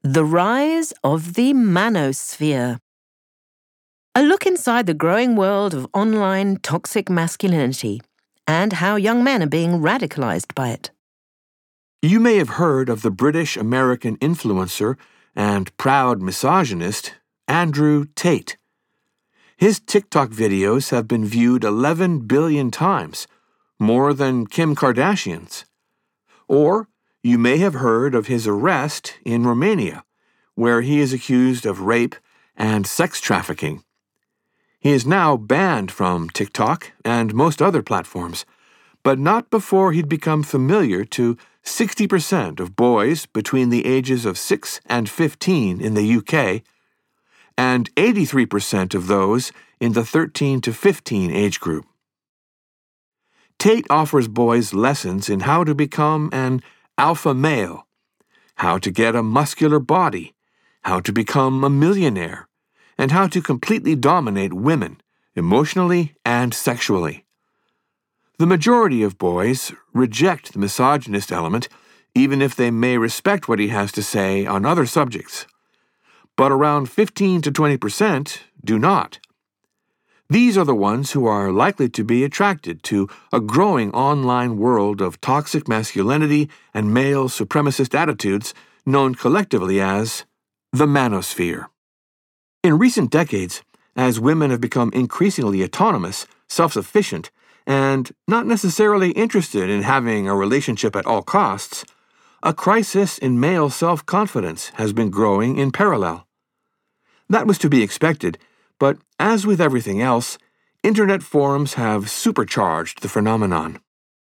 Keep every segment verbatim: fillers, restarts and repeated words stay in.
The Rise of the Manosphere. A look inside the growing world of online toxic masculinity and how young men are being radicalized by it. You may have heard of the British-American influencer and proud misogynist Andrew Tate. His TikTok videos have been viewed eleven billion times, more than Kim Kardashian's. Or you may have heard of his arrest in Romania, where he is accused of rape and sex trafficking. He is now banned from TikTok and most other platforms, but not before he'd become familiar to sixty percent of boys between the ages of six and fifteen in the U K, and eighty-three percent of those in the thirteen to fifteen age group. Tate offers boys lessons in how to become an alpha male, how to get a muscular body, how to become a millionaire, and how to completely dominate women, emotionally and sexually. The majority of boys reject the misogynist element, even if they may respect what he has to say on other subjects. But around fifteen to twenty percent do not. These are the ones who are likely to be attracted to a growing online world of toxic masculinity and male supremacist attitudes known collectively as the manosphere. In recent decades, as women have become increasingly autonomous, self-sufficient, and not necessarily interested in having a relationship at all costs, a crisis in male self-confidence has been growing in parallel. That was to be expected, but as with everything else, internet forums have supercharged the phenomenon.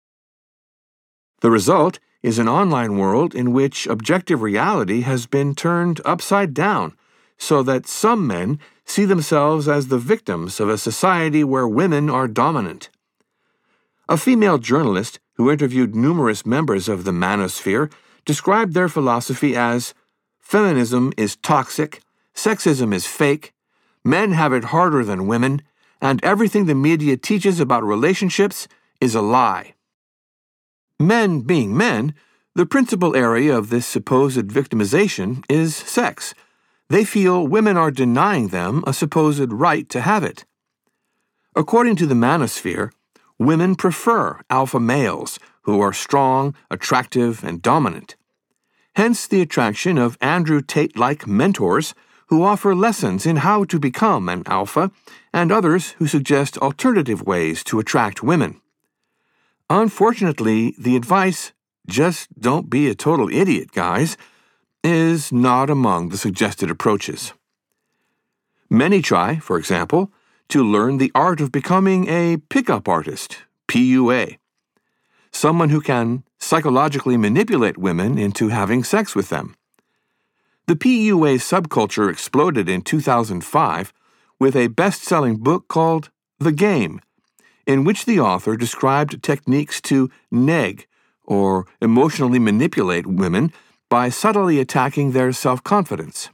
The result is an online world in which objective reality has been turned upside down, so that some men see themselves as the victims of a society where women are dominant. A female journalist who interviewed numerous members of the manosphere described their philosophy as, "Feminism is toxic, sexism is fake, men have it harder than women, and everything the media teaches about relationships is a lie." Men being men, the principal area of this supposed victimization is sex. They feel women are denying them a supposed right to have it. According to the manosphere, women prefer alpha males who are strong, attractive, and dominant. Hence the attraction of Andrew Tate-like mentors who offer lessons in how to become an alpha, and others who suggest alternative ways to attract women. Unfortunately, the advice, "Just don't be a total idiot, guys," is not among the suggested approaches. Many try, for example, to learn the art of becoming a pickup artist, P U A, someone who can psychologically manipulate women into having sex with them. The P U A subculture exploded in two thousand five with a best-selling book called The Game, in which the author described techniques to neg, or emotionally manipulate women by subtly attacking their self-confidence.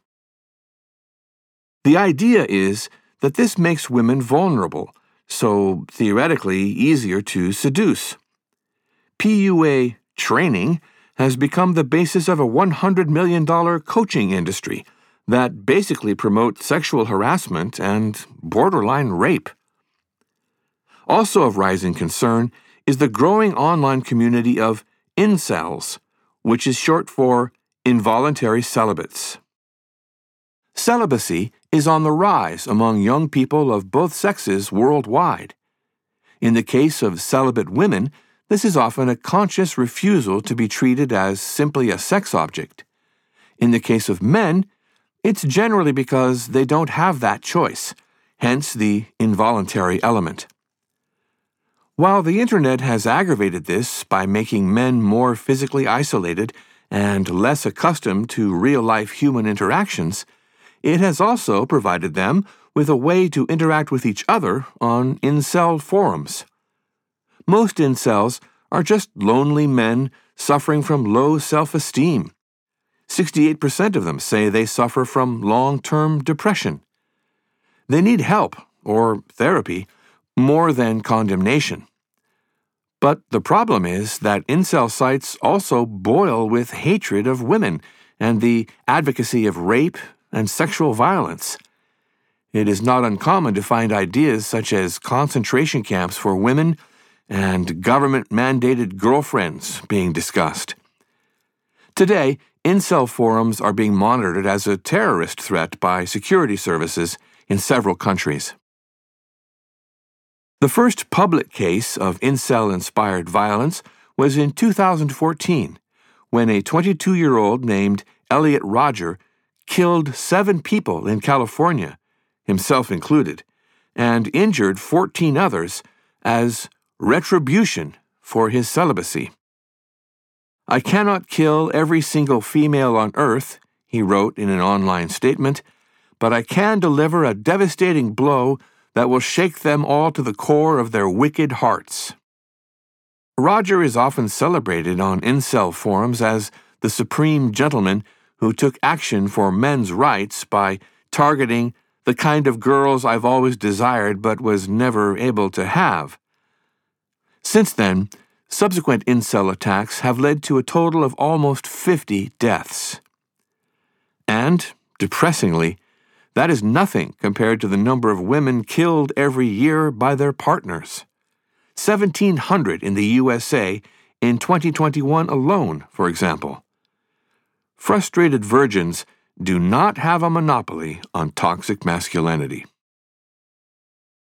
The idea is that this makes women vulnerable, so theoretically easier to seduce. P U A training has become the basis of a one hundred million dollars coaching industry that basically promotes sexual harassment and borderline rape. Also of rising concern is the growing online community of incels, which is short for involuntary celibates. Celibacy is on the rise among young people of both sexes worldwide. In the case of celibate women, this is often a conscious refusal to be treated as simply a sex object. In the case of men, it's generally because they don't have that choice, hence the involuntary element. While the internet has aggravated this by making men more physically isolated and less accustomed to real-life human interactions, it has also provided them with a way to interact with each other on incel forums. Most incels are just lonely men suffering from low self-esteem. sixty-eight percent of them say they suffer from long-term depression. They need help, or therapy, more than condemnation. But the problem is that incel sites also boil with hatred of women and the advocacy of rape and sexual violence. It is not uncommon to find ideas such as concentration camps for women and government-mandated girlfriends being discussed. Today, incel forums are being monitored as a terrorist threat by security services in several countries. The first public case of incel-inspired violence was in two thousand fourteen, when a twenty-two-year-old named Elliot Rodger killed seven people in California, himself included, and injured fourteen others as retribution for his celibacy. "I cannot kill every single female on earth," he wrote in an online statement, "but I can deliver a devastating blow that will shake them all to the core of their wicked hearts." Rodger is often celebrated on incel forums as the supreme gentleman who took action for men's rights by targeting the kind of girls I've always desired but was never able to have. Since then, subsequent incel attacks have led to a total of almost fifty deaths. And, depressingly, that is nothing compared to the number of women killed every year by their partners. seventeen hundred in the U S A in twenty twenty-one alone, for example. Frustrated virgins do not have a monopoly on toxic masculinity.